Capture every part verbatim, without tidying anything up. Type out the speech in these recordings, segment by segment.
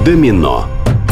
Домино.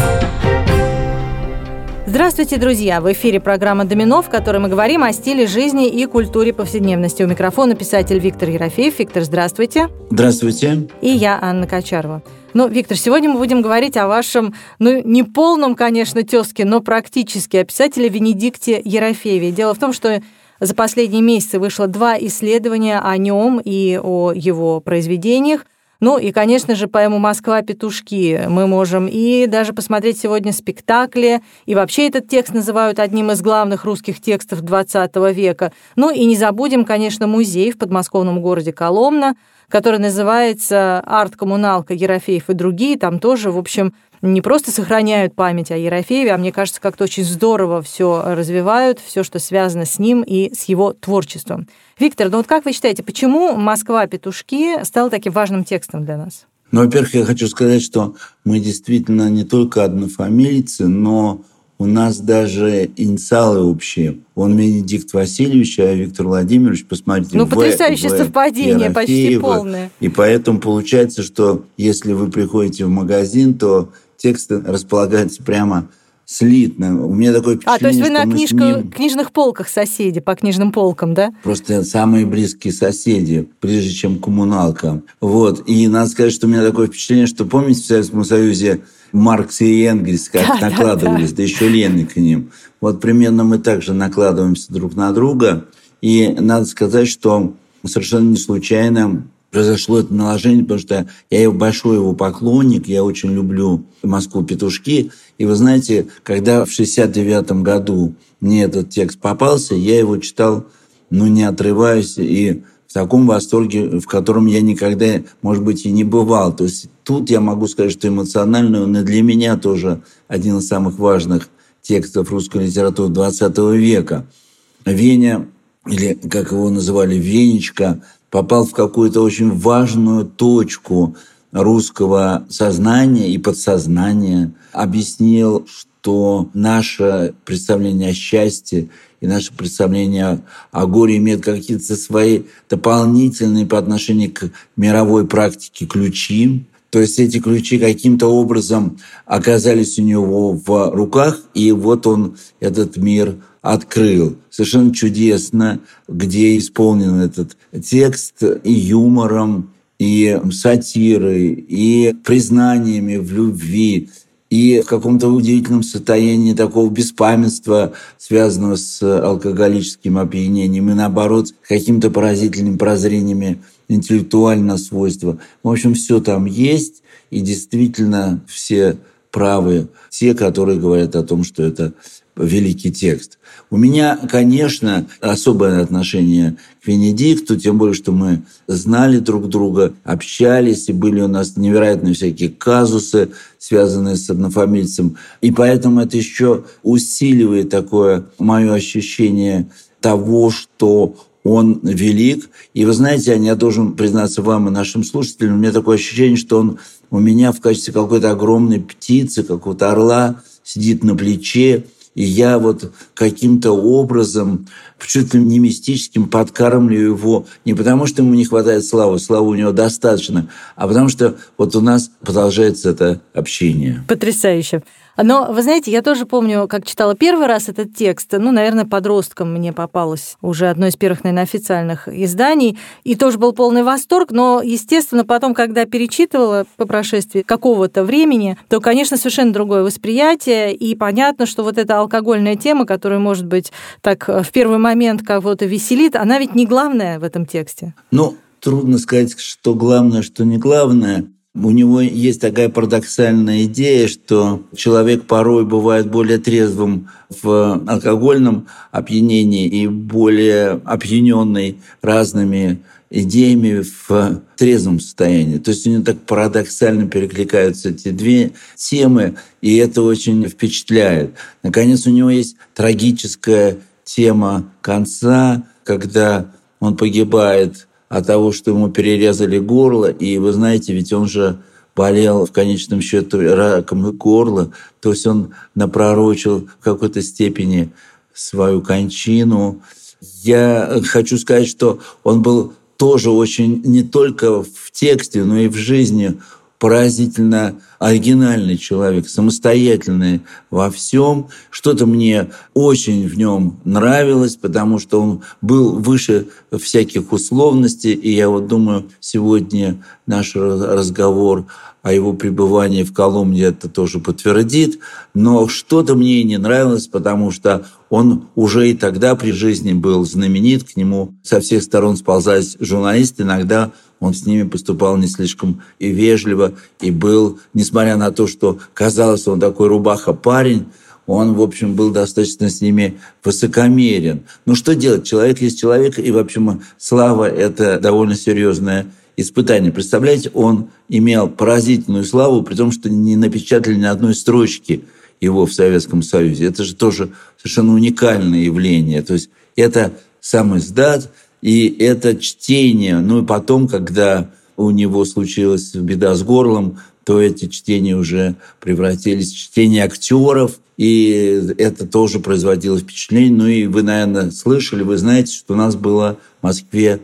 Здравствуйте, друзья! В эфире программа «Домино», в которой мы говорим о стиле жизни и культуре повседневности. У микрофона писатель Виктор Ерофеев. Виктор, здравствуйте. Здравствуйте. И я, Анна Качарова. Ну, Виктор, сегодня мы будем говорить о вашем, ну, не полном, конечно, тезке, но практически о писателе Венедикте Ерофееве. Дело в том, что за последние месяцы вышло два исследования о нем и о его произведениях. Ну и, конечно же, поэму «Москва-петушки» мы можем и даже посмотреть сегодня спектакли, и вообще этот текст называют одним из главных русских текстов двадцатого века. Ну и не забудем, конечно, музей в подмосковном городе Коломна, который называется «Арт-коммуналка Ерофеев и другие». Там тоже, в общем, не просто сохраняют память о Ерофееве, а мне кажется, как-то очень здорово все развивают, все, что связано с ним и с его творчеством. Виктор, ну вот как вы считаете, почему «Москва-петушки» стал таким важным текстом для нас? Ну, во-первых, я хочу сказать, что мы действительно не только однофамильцы, но у нас даже инициалы общие. Он Венедикт Васильевич, а Виктор Владимирович, посмотрите, Ну, потрясающее в, совпадение, в почти полное. И поэтому получается, что если вы приходите в магазин, то тексты располагаются прямо слитно. У меня такое впечатление, А, то есть вы на книжка, ним... книжных полках соседи, по книжным полкам, да? Просто самые близкие соседи, прежде чем коммуналка. Вот. И надо сказать, что у меня такое впечатление, что, помните, в Советском Союзе Маркс и Энгельс как да, накладывались, да, да. да еще Ленин к ним. Вот примерно мы также накладываемся друг на друга. И надо сказать, что совершенно не случайно произошло это наложение, потому что я большой его поклонник, я очень люблю «Москву-петушки». И вы знаете, когда в шестьдесят девятом году мне этот текст попался, я его читал, ну, не отрываясь, и в таком восторге, в котором я никогда, может быть, и не бывал. То есть тут я могу сказать, что эмоционально он и для меня тоже один из самых важных текстов русской литературы двадцатого века. Веня, или как его называли, Венечка, попал в какую-то очень важную точку русского сознания и подсознания, объяснил, что наше представление о счастье и наше представление о горе имеет какие-то свои дополнительные по отношению к мировой практике ключи. То есть эти ключи каким-то образом оказались у него в руках, и вот он этот мир открыл. Совершенно чудесно, где исполнен этот текст и юмором, и сатирой, и признаниями в любви, и в каком-то удивительном состоянии такого беспамятства, связанного с алкоголическим опьянением, и наоборот, с какими-то поразительными прозрениями интеллектуального свойства. В общем, все там есть, и действительно все правы те, которые говорят о том, что это великий текст. У меня, конечно, особое отношение к Венедикту, тем более, что мы знали друг друга, общались, и были у нас невероятные всякие казусы, связанные с однофамильцем. И поэтому это еще усиливает такое мое ощущение того, что он велик. И вы знаете, я должен признаться вам и нашим слушателям, у меня такое ощущение, что он у меня в качестве какой-то огромной птицы, какого-то орла сидит на плече, и я вот каким-то образом, чуть ли не мистическим, подкармливаю его не потому, что ему не хватает славы, славы у него достаточно, а потому что вот у нас продолжается это общение. Потрясающе. Но, вы знаете, я тоже помню, как читала первый раз этот текст, ну, наверное, подростком мне попалось уже одно из первых, наверное, официальных изданий, и тоже был полный восторг, но, естественно, потом, когда перечитывала по прошествии какого-то времени, то, конечно, совершенно другое восприятие, и понятно, что вот эта алкогольная тема, которая, может быть, так в первый момент кого-то веселит, она ведь не главная в этом тексте. Ну, трудно сказать, что главное, что не главное. У него есть такая парадоксальная идея, что человек порой бывает более трезвым в алкогольном опьянении и более опьяненный разными идеями в трезвом состоянии. То есть у него так парадоксально перекликаются эти две темы, и это очень впечатляет. Наконец, у него есть трагическая тема конца, когда он погибает от того, что ему перерезали горло. И вы знаете, ведь он же болел в конечном счете раком горла. То есть он напророчил в какой-то степени свою кончину. Я хочу сказать, что он был тоже очень не только в тексте, но и в жизни поразительно оригинальный человек, самостоятельный во всем. Что-то мне очень в нем нравилось, потому что он был выше всяких условностей. И я вот думаю, сегодня наш разговор о его пребывании в Коломне это тоже подтвердит. Но что-то мне и не нравилось, потому что он уже и тогда при жизни был знаменит, к нему со всех сторон сползались журналисты, иногда он с ними поступал не слишком и вежливо, и был, несмотря на то, что казалось, он такой рубаха-парень, он, в общем, был достаточно с ними высокомерен. Ну, что делать? Человек есть человек, и, в общем, слава – это довольно серьезное испытание. Представляете, он имел поразительную славу, при том, что не напечатали ни одной строчки его в Советском Союзе. Это же тоже совершенно уникальное явление. То есть это сам издат, и это чтение. Ну и потом, когда у него случилась беда с горлом, то эти чтения уже превратились в чтение актеров, и это тоже производило впечатление. Ну и вы, наверное, слышали, вы знаете, что у нас было в Москве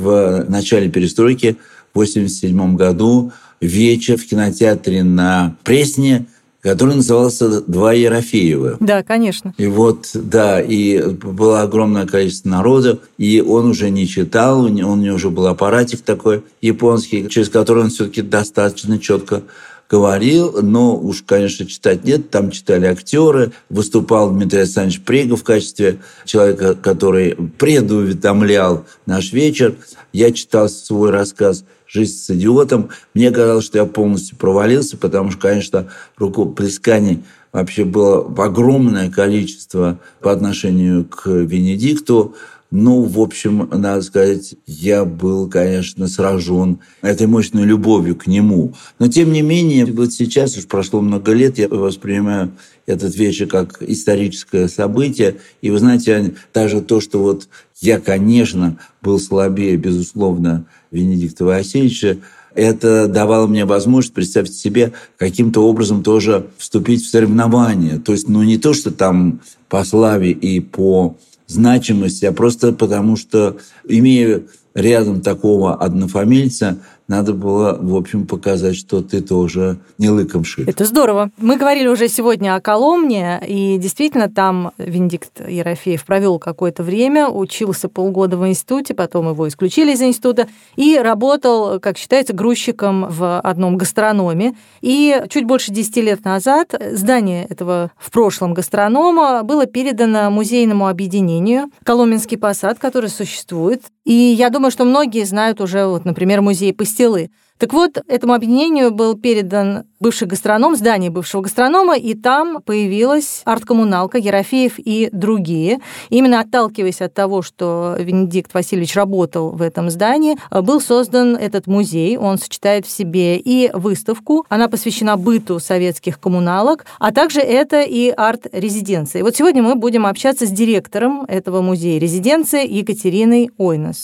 в начале перестройки в восемьдесят седьмом году вечер в кинотеатре на Пресне, который назывался «Два Ерофеева». Да, конечно. И вот, да, и было огромное количество народа, и он уже не читал, у него уже был аппаратик такой японский, через который он все-таки достаточно четко говорил, но уж, конечно, читать нет, там читали актеры, выступал Дмитрий Александрович Прегов в качестве человека, который предуведомлял наш вечер. Я читал свой рассказ «Жизнь с идиотом». Мне казалось, что я полностью провалился, потому что, конечно, рукоплесканий вообще было огромное количество по отношению к Венедикту. Ну, в общем, надо сказать, я был, конечно, сражен этой мощной любовью к нему. Но, тем не менее, вот сейчас, уж прошло много лет, я воспринимаю этот вечер как историческое событие. И вы знаете, даже то, что вот я, конечно, был слабее, безусловно, Венедикта Васильевича, это давало мне возможность, представьте себе, каким-то образом тоже вступить в соревнования. То есть, ну, не то, что там по славе и по значимости, а просто потому, что, имея рядом такого однофамильца, надо было, в общем, показать, что ты тоже не лыком шит. Это здорово. Мы говорили уже сегодня о Коломне, и действительно там Венедикт Ерофеев провел какое-то время, учился полгода в институте, потом его исключили из института, и работал, как считается, грузчиком в одном гастрономе. И чуть больше десяти лет назад здание этого в прошлом гастронома было передано музейному объединению «Коломенский посад», который существует. И я думаю, что многие знают уже, вот, например, музей Пастилы. Так вот, этому объединению был передан бывший гастроном, здание бывшего гастронома, и там появилась арт-коммуналка «Ерофеев и другие». И именно отталкиваясь от того, что Венедикт Васильевич работал в этом здании, был создан этот музей. Он сочетает в себе и выставку, она посвящена быту советских коммуналок, а также это и арт-резиденция. И вот сегодня мы будем общаться с директором этого музея-резиденции Екатериной Ойнос.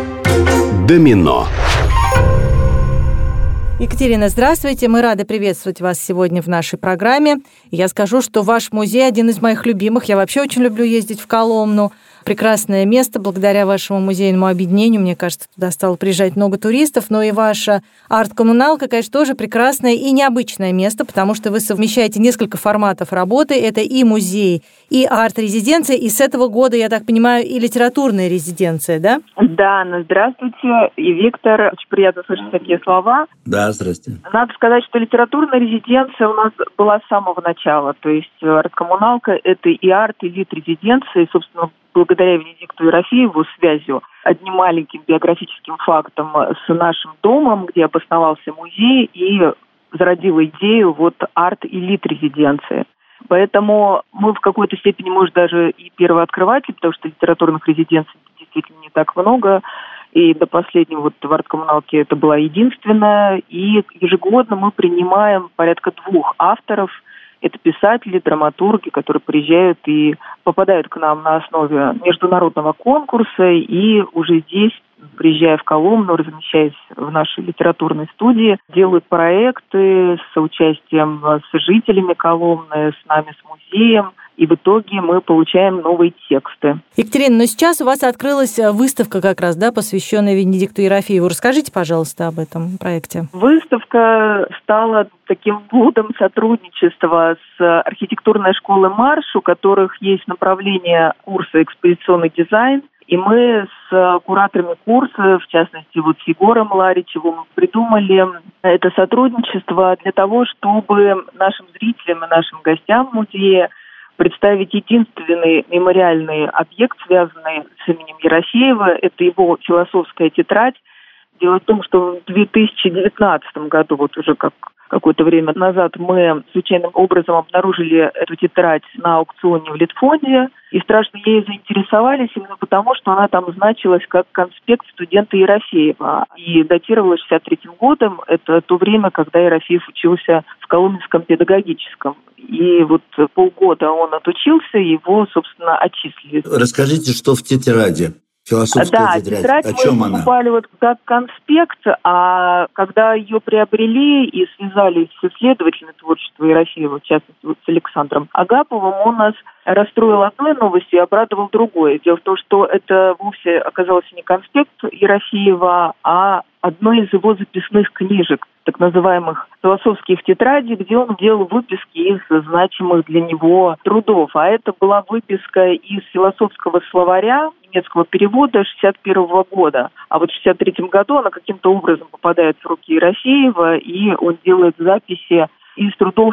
Домино. Екатерина, здравствуйте. Мы рады приветствовать вас сегодня в нашей программе. Я скажу, что ваш музей один из моих любимых. Я вообще очень люблю ездить в Коломну. Прекрасное место, благодаря вашему музейному объединению. Мне кажется, туда стало приезжать много туристов, но и ваша арт-коммуналка, конечно, тоже прекрасное и необычное место, потому что вы совмещаете несколько форматов работы. Это и музей, и арт-резиденция, и с этого года, я так понимаю, и литературная резиденция, да? Да, ну здравствуйте. И Виктор, очень приятно слышать такие слова. Да, здравствуйте. Надо сказать, что литературная резиденция у нас была с самого начала. То есть арт-коммуналка – это и арт, и лит-резиденция, и, собственно, благодаря Венедикту Ерофееву связью одним маленьким биографическим фактом с нашим домом, где обосновался музей, и зародила идею вот арт- и лит-резиденции. Поэтому мы в какой-то степени, может, даже и первооткрыватели, потому что литературных резиденций действительно не так много, и до последнего вот в арт-коммуналке это была единственная, и ежегодно мы принимаем порядка двух авторов. Это писатели, драматурги, которые приезжают и попадают к нам на основе международного конкурса и уже здесь приезжая в Коломну, размещаясь в нашей литературной студии, делают проекты с участием с жителями Коломны, с нами, с музеем. И в итоге мы получаем новые тексты. Екатерина, но сейчас у вас открылась выставка как раз, да, посвященная Венедикту Ерофееву. Расскажите, пожалуйста, об этом проекте. Выставка стала таким плодом сотрудничества с архитектурной школой «Марш», у которых есть направление курса «Экспозиционный дизайн». И мы с кураторами курса, в частности, вот с Егором Ларичевым, придумали это сотрудничество для того, чтобы нашим зрителям и нашим гостям музея представить единственный мемориальный объект, связанный с именем Ерофеева. Это его философская тетрадь. Дело в том, что в две тысячи девятнадцатом году, вот уже как какое-то время назад, мы случайным образом обнаружили эту тетрадь на аукционе в Литфонде и страшно ею заинтересовались именно потому, что она там значилась как конспект студента Ерофеева и датировалась шестьдесят третьим годом. Это то время, когда Ерофеев учился в Коломенском педагогическом. И вот полгода он отучился, его, собственно, отчислили. Расскажите, что в тетради? Философская да, тетрадь. тетрадь О чем мы она? покупали вот как конспект, а когда ее приобрели и связались с исследователями творчества Ерофеева, в частности, вот с Александром Агаповым, он нас расстроил одной новостью и обрадовал другой. Дело в том, что это вовсе оказался не конспект Ерофеева, а одной из его записных книжек, так называемых философских тетрадей, где он делал выписки из значимых для него трудов. А это была выписка из философского словаря немецкого перевода шестьдесят первого года. А вот в шестьдесят третьем году она каким-то образом попадает в руки Ерофеева, и он делает записи из трудов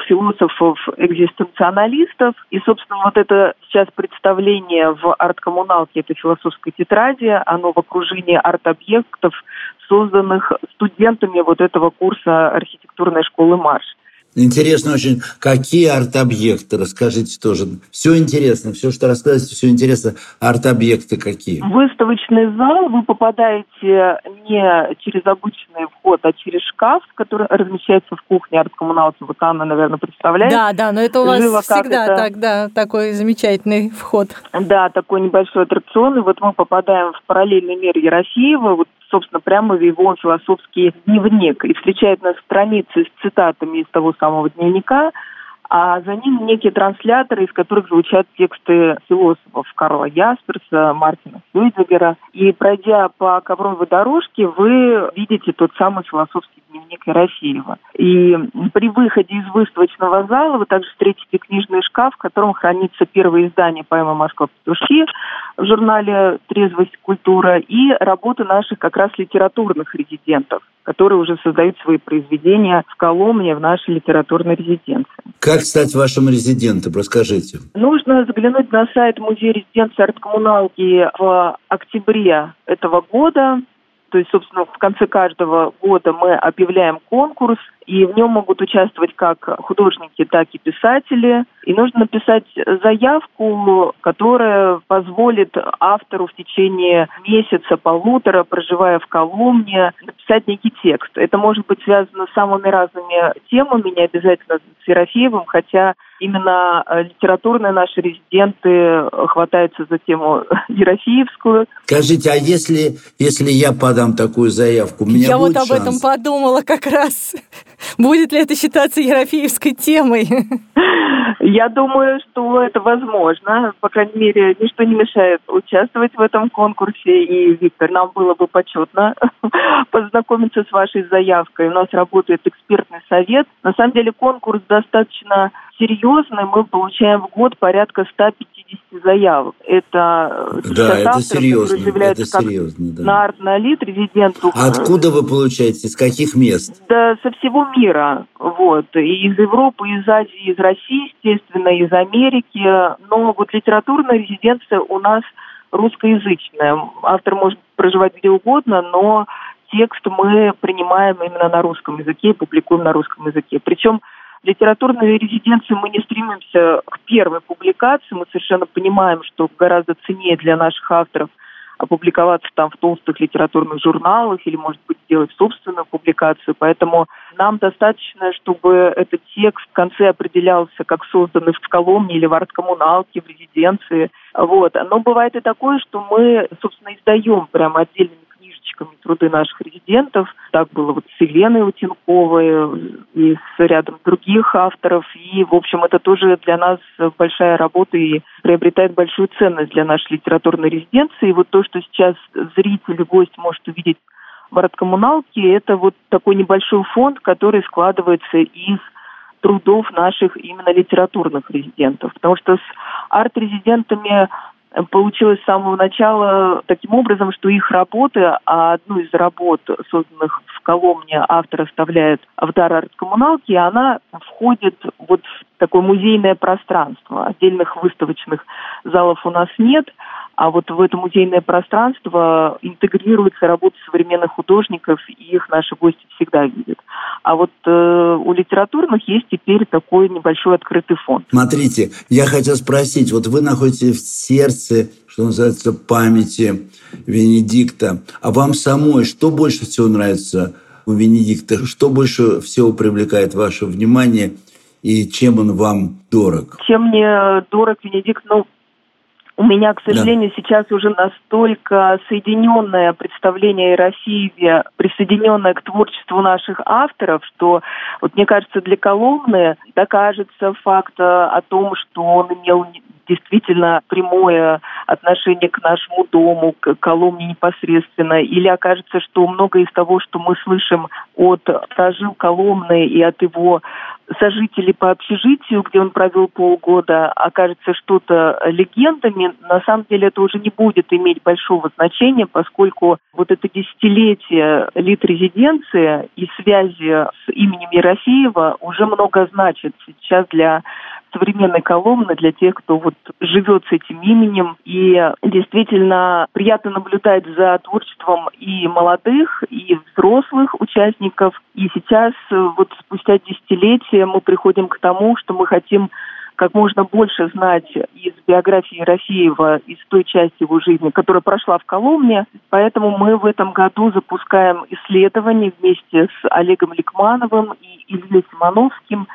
философов-экзистенционалистов. И, собственно, вот это сейчас представление в арт-коммуналке этой философской тетради, оно в окружении арт-объектов, созданных студентами вот этого курса архитектурной школы «Марш». Интересно очень, какие арт-объекты, расскажите тоже. Все интересно, все, что рассказываете, все интересно. Арт-объекты какие? В выставочный зал вы попадаете не через обычный вход, а через шкаф, который размещается в кухне арт-коммуналки. Вот Анна, наверное, представляет. Да, да, но это у вас Живо, всегда это... так, да, такой замечательный вход. Да, такой небольшой аттракцион. И вот мы попадаем в параллельный мир Ерофеева, вот, собственно, прямо в его философский дневник. И встречает нас страницы с цитатами из того самого дневника, а за ним некие трансляторы, из которых звучат тексты философов Карла Ясперса, Мартина Хейдеггера. И пройдя по ковровой дорожке, вы видите тот самый философский дневник Ерофеева. И при выходе из выставочного зала вы также встретите книжный шкаф, в котором хранится первое издание поэмы «Москва-петушки» в журнале «Трезвость. Культура» и работы наших как раз литературных резидентов, которые уже создают свои произведения в Коломне, в нашей литературной резиденции. Как стать вашим резидентом? Расскажите. Нужно заглянуть на сайт Музея резиденции арт-коммуналки в октябре этого года. То есть, собственно, в конце каждого года мы объявляем конкурс, и в нем могут участвовать как художники, так и писатели. И нужно написать заявку, которая позволит автору в течение месяца, полутора, проживая в Коломне, написать некий текст. Это может быть связано с самыми разными темами, не обязательно с Ерофеевым, хотя именно литературные наши резиденты хватаются за тему ерофеевскую. Скажите, а если, если я подам такую заявку, у меня я будет вот об шанс? этом подумала как раз. Будет ли это считаться ерофеевской темой? Я думаю, что это возможно. По крайней мере, ничто не мешает участвовать в этом конкурсе. И, Виктор, нам было бы почетно познакомиться с вашей заявкой. У нас работает экспертный совет. На самом деле конкурс достаточно серьезный. Мы получаем в год порядка сто пятьдесят заявок. Это да, это авторов, серьезно. Это как серьезно, да. на арт-налит резиденту. А откуда вы получаете? Из каких мест? Да, со всего мира. Вот. И из Европы, из Азии, из России, естественно, из Америки. Но вот литературная резиденция у нас русскоязычная. Автор может проживать где угодно, но текст мы принимаем именно на русском языке и публикуем на русском языке. Причем в литературной резиденции мы не стремимся к первой публикации. Мы совершенно понимаем, что гораздо ценнее для наших авторов опубликоваться там в толстых литературных журналах или, может быть, сделать собственную публикацию. Поэтому нам достаточно, чтобы этот текст в конце определялся как созданный в Коломне или в арт-коммуналке, в резиденции. Вот. Но бывает и такое, что мы, собственно, издаем прямо отдельными книжными труды наших резидентов. Так было вот с Еленой Утенковой и с рядом других авторов. И, в общем, это тоже для нас большая работа и приобретает большую ценность для нашей литературной резиденции. И вот то, что сейчас зритель и гость может увидеть в арт-коммуналке, это вот такой небольшой фонд, который складывается из трудов наших именно литературных резидентов. Потому что с арт-резидентами получилось с самого начала таким образом, что их работы, а одну из работ, созданных в Коломне, автор оставляет в дар арт-коммуналки, и она входит вот в такое музейное пространство. Отдельных выставочных залов у нас нет, а вот в это музейное пространство интегрируется работа современных художников, и их наши гости всегда видят. А вот э, у литературных есть теперь такой небольшой открытый фонд. Смотрите, я хотел спросить, вот вы находитесь в сердце, что называется, памяти Венедикта, а вам самой что больше всего нравится у Венедикта? Что больше всего привлекает ваше внимание и чем он вам дорог? Чем мне дорог Венедикт? Ну, у меня, к сожалению, да. сейчас уже настолько соединенное представление о Ерофееве, присоединенное к творчеству наших авторов, что, вот мне кажется, для Коломны докажется факт о том, что он имел действительно прямое отношение к нашему дому, к Коломне непосредственно, или окажется, что многое из того, что мы слышим от стажил Коломны и от его сожителей по общежитию, где он провел полгода, окажется что-то легендами, на самом деле это уже не будет иметь большого значения, поскольку вот это десятилетие лит-резиденции и связи с именем Ерофеева уже много значит сейчас для современной Коломны, для тех, кто вот живет с этим именем. И действительно приятно наблюдать за творчеством и молодых, и взрослых участников. И сейчас, вот спустя десятилетия, мы приходим к тому, что мы хотим как можно больше знать из биографии Ерофеева, из той части его жизни, которая прошла в Коломне. Поэтому мы в этом году запускаем исследование вместе с Олегом Ликмановым и Ильей Симоновским,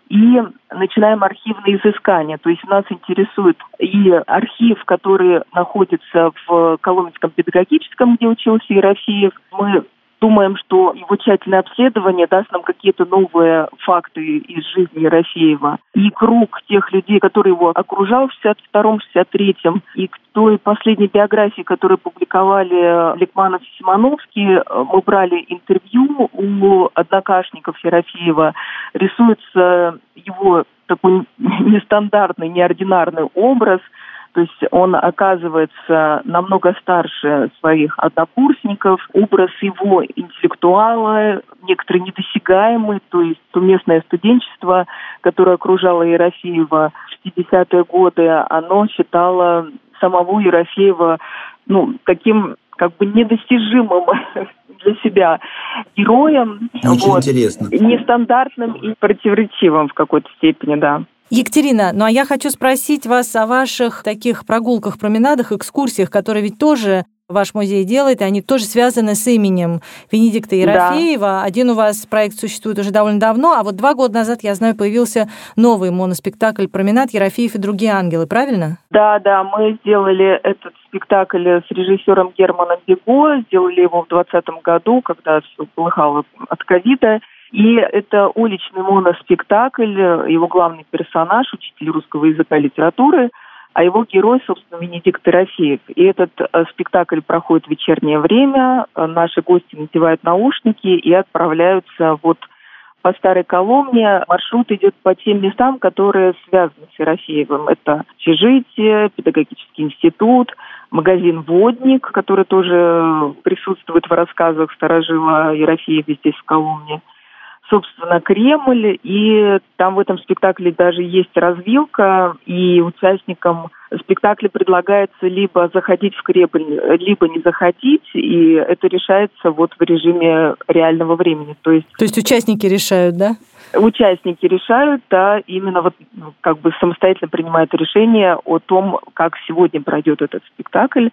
и начинаем архивные изыскания. То есть нас интересует и архив, который находится в Коломенском педагогическом, где учился Ерофеев. Мы думаем, что его тщательное обследование даст нам какие-то новые факты из жизни Ерофеева. И круг тех людей, которые его окружал в шестьдесят втором — шестьдесят третьем, и к той последней биографии, которую публиковали Ликманов и Симоновский, мы брали интервью у однокашников Ерофеева. Рисуется его такой нестандартный, неординарный образ. То есть он оказывается намного старше своих однокурсников. Образ его интеллектуала, некоторый недосягаемый, то есть уместное студенчество, которое окружало Ерофеева в шестидесятые годы, оно считало самого Ерофеева, ну, таким как бы недостижимым для себя героем. Очень вот, интересно. Нестандартным и противоречивым в какой-то степени, да. Екатерина, ну а я хочу спросить вас о ваших таких прогулках, променадах, экскурсиях, которые ведь тоже ваш музей делает, и они тоже связаны с именем Венедикта Ерофеева. Да. Один у вас проект существует уже довольно давно, а вот два года назад, я знаю, появился новый моноспектакль «Променад. Ерофеев и другие ангелы», правильно? Да, да, мы сделали этот спектакль с режиссером Германом Бего, сделали его в двадцатом году, когда все полыхало от ковида. И это уличный моноспектакль, его главный персонаж, учитель русского языка и литературы, а его герой, собственно, Венедикт Ерофеев. И этот спектакль проходит в вечернее время, наши гости надевают наушники и отправляются вот по Старой Коломне. Маршрут идет по тем местам, которые связаны с Ерофеевым. Это общежитие, педагогический институт, магазин «Водник», который тоже присутствует в рассказах старожила Ерофеева здесь, в Коломне. Собственно, Кремль, и там в этом спектакле даже есть развилка, и участникам спектакля предлагается либо заходить в Кремль, либо не заходить, и это решается вот в режиме реального времени. То есть, То есть участники решают, да? Участники решают, да, именно вот как бы самостоятельно принимают решение о том, как сегодня пройдет этот спектакль.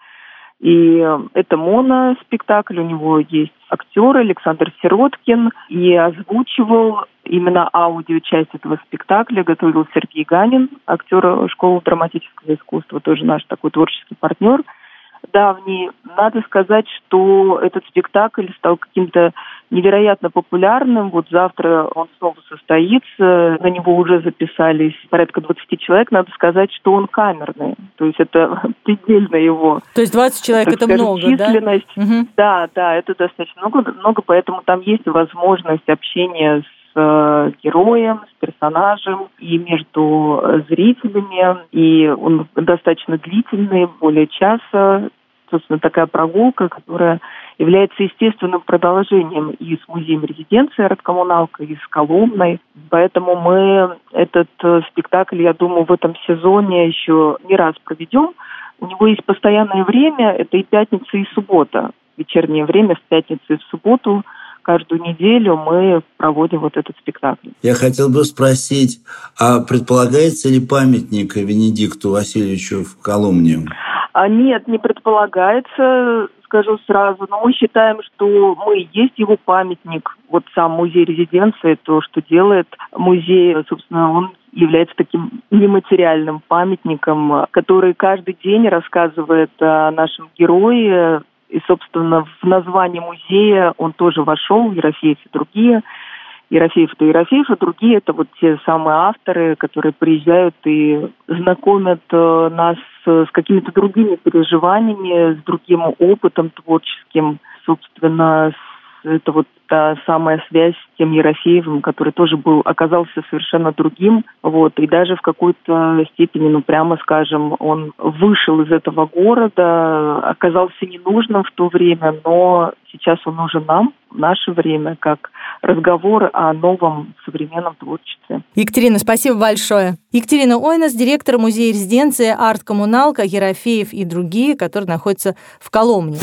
И это моноспектакль, у него есть актер Александр Сироткин, и озвучивал именно аудиочасть этого спектакля, готовил Сергей Ганин, актер школы драматического искусства, тоже наш такой творческий партнер давний. Надо сказать, что этот спектакль стал каким-то невероятно популярным. Вот завтра он снова состоится. На него уже записались порядка двадцать человек. Надо сказать, что он камерный. То есть это предельно его... То есть двадцать человек это скажем, много, численность. Да? Угу. Да, да, это достаточно много, много, поэтому там есть возможность общения с героем, с персонажем и между зрителями. И он достаточно длительный, более часа. Собственно, такая прогулка, которая является естественным продолжением и с музеем резиденции «Арткоммуналка», и с Коломной. Поэтому мы этот спектакль, я думаю, в этом сезоне еще не раз проведем. У него есть постоянное время, это и пятница, и суббота. Вечернее время в пятницу и в субботу. Каждую неделю мы проводим вот этот спектакль. Я хотел бы спросить, а предполагается ли памятник Венедикту Васильевичу в Коломне? А нет, не предполагается, скажу сразу, но мы считаем, что мы и есть его памятник. Вот сам музей-резиденции, то, что делает музей, собственно, он является таким нематериальным памятником, который каждый день рассказывает о нашем герое. И, собственно, в название музея он тоже вошел, Ерофеев и другие. Ерофеев и Ерофеев, и другие – это вот те самые авторы, которые приезжают и знакомят нас с какими-то другими переживаниями, с другим опытом творческим. Собственно, это вот та самая связь с тем Ерофеевым, который тоже был, оказался совершенно другим. Вот, и даже в какой-то степени, ну, прямо скажем, он вышел из этого города, оказался ненужным в то время, но сейчас он нужен нам, в наше время, как разговор о новом современном творчестве. Екатерина, спасибо большое. Екатерина Ойнас, директор музея-резиденции «Арткоммуналка», Ерофеев и другие, которые находятся в Коломне.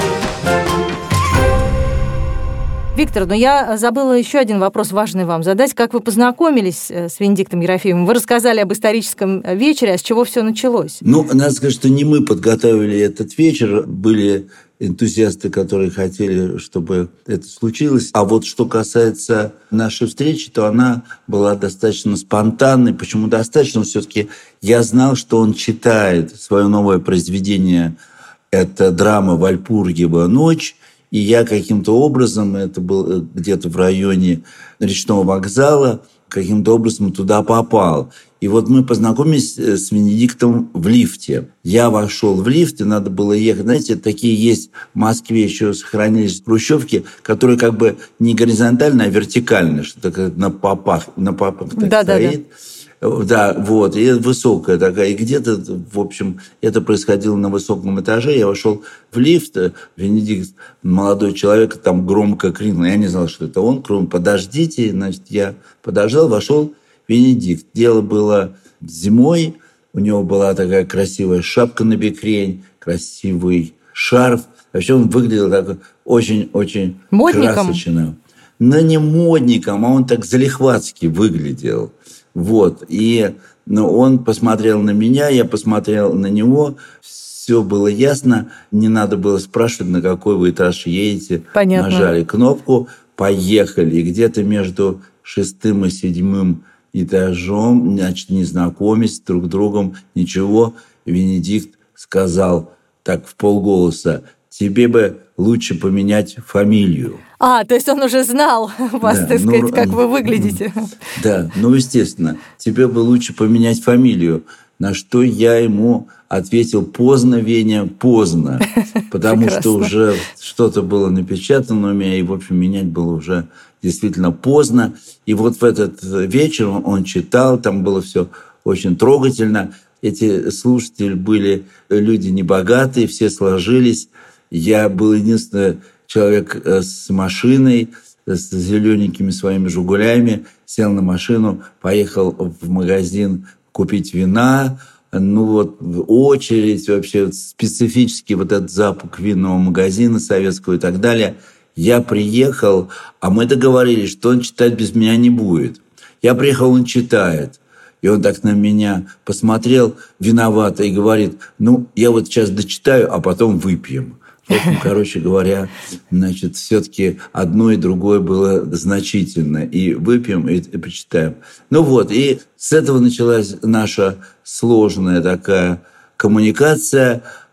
Виктор, но я забыла еще один вопрос важный вам задать. Как вы познакомились с Венедиктом Ерофеевым? Вы рассказали об историческом вечере, а с чего все началось? Ну, надо сказать, что не мы подготовили этот вечер. Были энтузиасты, которые хотели, чтобы это случилось. А вот что касается нашей встречи, то она была достаточно спонтанной. Почему достаточно? Все-таки я знал, что он читает свое новое произведение. Это драма «Вальпургиева ночь». И я каким-то образом, это было где-то в районе речного вокзала, каким-то образом туда попал. И вот мы познакомились с Венедиктом в лифте. Я вошел в лифт, и надо было ехать. Знаете, такие есть в Москве еще сохранились хрущевки, которые как бы не горизонтально, а вертикально, что-то как на попах, на попах так да, стоит. Да, да. Да, вот, и высокая такая, и где-то, в общем, это происходило на высоком этаже, я вошел в лифт, Венедикт, молодой человек, там громко крикнул, я не знал, что это он, кроме подождите, значит, я подождал, вошел Венедикт. Дело было зимой, у него была такая красивая шапка на бекрень, красивый шарф, вообще он выглядел так очень-очень красочно. Но не модником, а он так залихватски выглядел. Вот, и ну, он посмотрел на меня, я посмотрел на него, все было ясно, не надо было спрашивать, на какой вы этаж едете. Понятно. Нажали кнопку, поехали, и где-то между шестым и седьмым этажом, значит, не знакомясь друг с другом, ничего, Венедикт сказал так в полголоса: тебе бы лучше поменять фамилию. А, то есть он уже знал вас, да, так сказать, ну, как вы выглядите. Да, ну, естественно, тебе бы лучше поменять фамилию. На что я ему ответил: поздно, Веня, поздно. Потому что уже что-то было напечатано у меня, и, в общем, менять было уже действительно поздно. И вот в этот вечер он читал, там было все очень трогательно. Эти слушатели были люди небогатые, все сложились. Я был единственный человек с машиной, с зелененькими своими «Жигулями», сел на машину, поехал в магазин купить вина. Ну вот очередь, вообще специфический вот этот запах винного магазина советского и так далее. Я приехал, а мы договорились, что он читать без меня не будет. Я приехал, он читает. И он так на меня посмотрел виновато и говорит: ну, я вот сейчас дочитаю, а потом выпьем. В общем, короче говоря, значит, все-таки одно и другое было значительно. И выпьем, и, и почитаем. Ну вот, и с этого началась наша сложная такая коммуникация.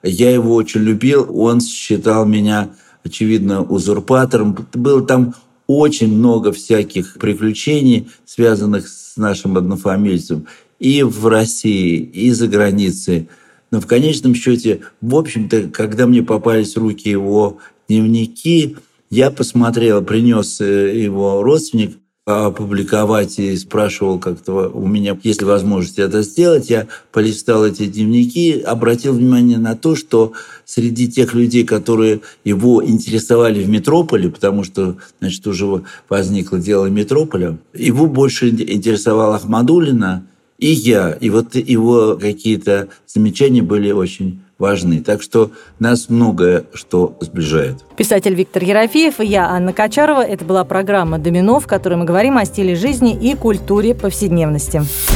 Я его очень любил. Он считал меня, очевидно, узурпатором. Было там очень много всяких приключений, связанных с нашим однофамильцем. И в России, и за границей. Но в конечном счете, в общем-то, когда мне попались в руки его дневники, я посмотрел, принес его родственник опубликовать и спрашивал как-то у меня, есть ли возможность это сделать. Я полистал эти дневники, обратил внимание на то, что среди тех людей, которые его интересовали в метрополе, потому что, значит, уже возникло дело метрополя, его больше интересовала Ахмадуллина и я. И вот его какие-то замечания были очень важны. Так что нас многое что сближает. Писатель Виктор Ерофеев и я, Анна Качарова. Это была программа «Домино», в которой мы говорим о стиле жизни и культуре повседневности.